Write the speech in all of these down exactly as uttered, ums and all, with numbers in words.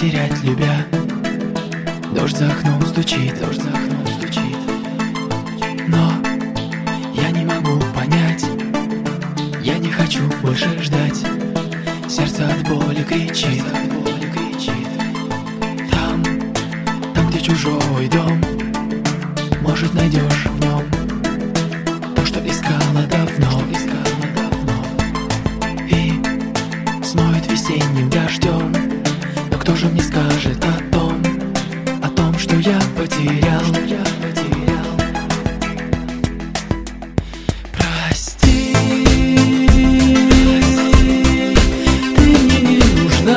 потерять, любя. Дождь за окном стучит, дождь за окном стучит. Но я не могу понять, я не хочу больше ждать. Сердце от боли кричит, от боли кричит. Там, там, где чужой дом, может, найдешь в нем то, что искала давно, искала давно. И смоет весенним дождем. Но кто же мне скажет о том, о том, что я потерял, что я потерял. Прости, ты мне не нужна.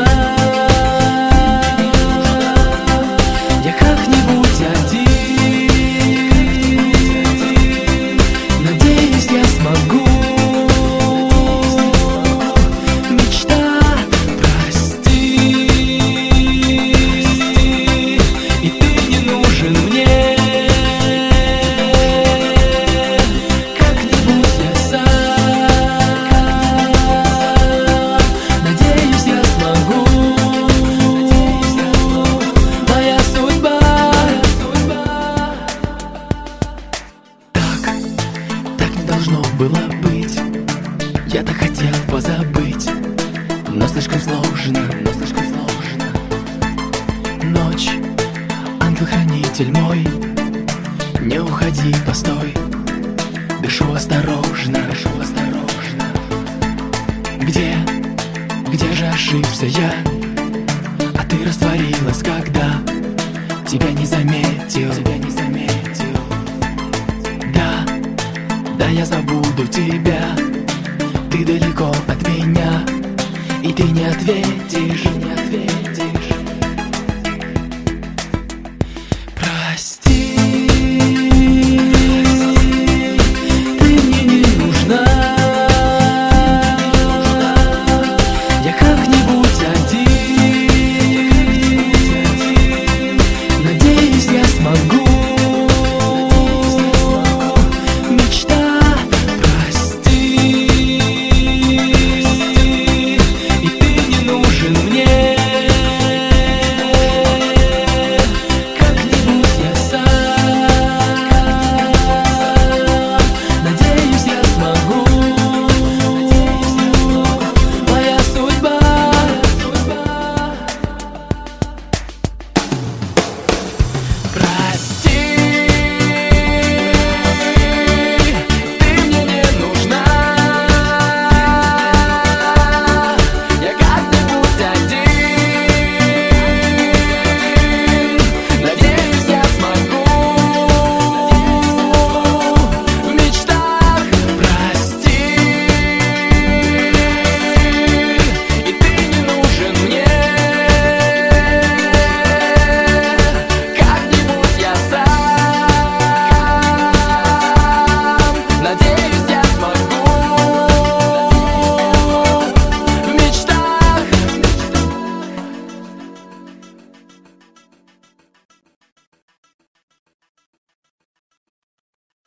Я как-нибудь один, надеюсь, я смогу. Должно было быть, я так хотел позабыть, но слишком сложно, но слишком сложно. Ночь, ангел-хранитель мой, не уходи, постой. Дышу осторожно, дышу осторожно. Где, где же ошибся я? А ты растворилась, когда тебя не заметил, тебя не заметил. Да, я забуду тебя, ты далеко от меня, и ты не ответишь, не ответишь.